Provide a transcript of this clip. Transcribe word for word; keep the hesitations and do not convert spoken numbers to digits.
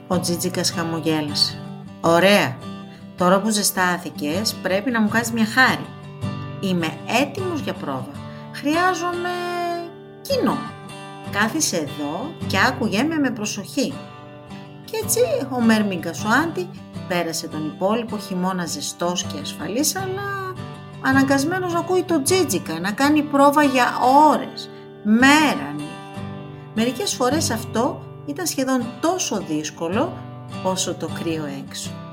Ο Τζίτζικας χαμογέλασε. Ωραία, τώρα που ζεστάθηκες πρέπει να μου κάνεις μια χάρη. Είμαι έτοιμος για πρόβα. Χρειάζομαι κοινό. Κάθισε εδώ και άκουγέ με με προσοχή. Κι έτσι ο Μέρμιγκας ο Άντι πέρασε τον υπόλοιπο χειμώνα ζεστός και ασφαλής, αλλά αναγκασμένος να ακούει το Τζίτζικα να κάνει πρόβα για ώρες, μέρα νύχτα. Μερικές φορές αυτό ήταν σχεδόν τόσο δύσκολο όσο το κρύο έξω.